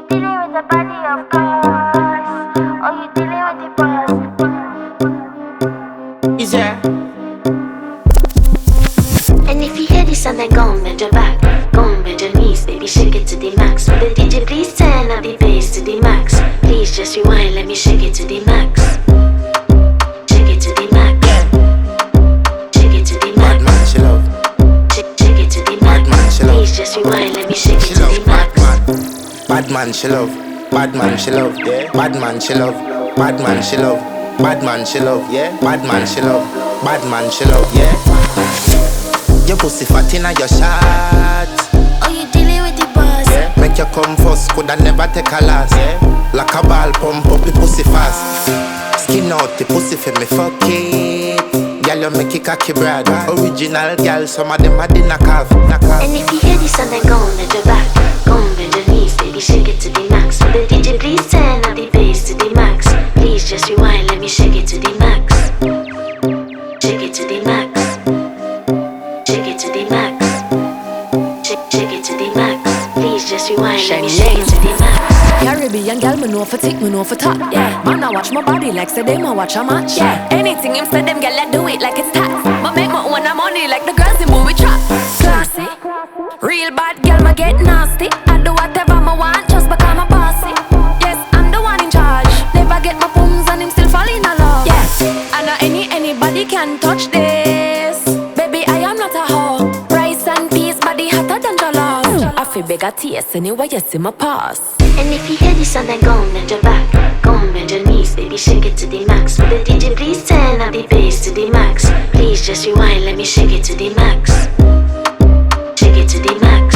dealing with the body of course, or you dealing with the boss. Is there? And if you hear this song, then go and bend your back, go and bend your knees, baby, shake it to the max. Will the DJ please turn up the bass to the max? Please just rewind, let me shake it to the max. Shake it to the max. Shake it to the max. Bad man, she love. Shake it to the max. Bad man, she love. Please just rewind, let me shake it She to love. the max. Bad man, she love. Bad man, she love. Yeah. Bad man, she love. Bad man, she love. Bad man, she love. Yeah. Bad man, she love. Bad man, she love. Yeah. Your pussy fat inna your shot. Oh, you dealing with the boss? Yeah. Make you come first, coulda never take a last. Yeah. Like a ball pump up the pussy fast. Skin out the pussy for me fuck it. Girl, you make it cocky brad. Original girl, some of them a dinner calf. And if you hear this song, then go and bend your back, go and bend your knees, baby, shake it to the max. Will the DJ please turn up the bass to the max? Please just rewind, let me shake it to the max. Shake it to the max. Shake it to the max. Shake it to the max. Please just rewind, let me shake it to the max. Caribbean girl, me know for tick, me know for top. Yeah, man, I watch my body like say them I watch a match. Yeah, anything him say them girl, I do it like it's tax. But make my own money like the girls in movie trap. Classy, real bad girl, me get nasty. I do whatever I want just because I'm bossy. Yes, I'm the one in charge. Never get my pums and him still fall in love. Yeah, I know anybody can touch this. Baby, I am not a hoe. Rice and peas, body hotter than jollof. I feel beg a taste anyway, you see my pass. And if you hear this song, then go and bend your back, go and bend your knees, baby, shake it to the max. Will the DJ please turn up the bass to the max? Please just rewind, let me shake it to the max. Shake it to the max.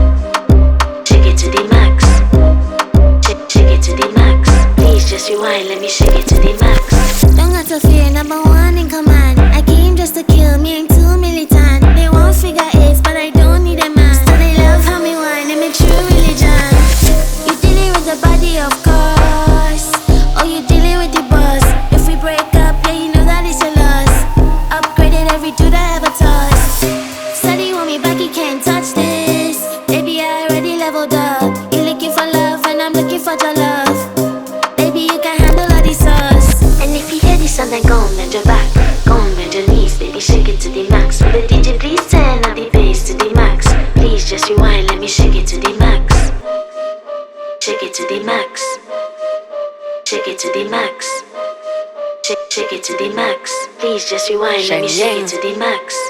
Shake it to the max. Shake it to the max. Please just rewind, let me shake it to the max. Don't got to fear, number one in command. I came just to kill, me ain't too militant. They won't figure eights, but I don't need a man. So they love how me whine, they make true religion. You dealing with the body, of course, or you dealing with the boss. If we break up, yeah, you know that it's a loss. Upgraded every dude I ever touched. Said he want me back, he can't touch this. Baby, I already leveled up. You looking for love, and I'm looking for your love. Baby, you can handle all the sauce. And if you hear this song, then go and bend your back, go and bend your knees, baby, shake it to the max. Will the DJ please turn up the bass to the max? Please just rewind, let me shake it to the max. Shake it to the max. Shake it to the max. Shake it to the max. Please just rewind, let me shake it to the max.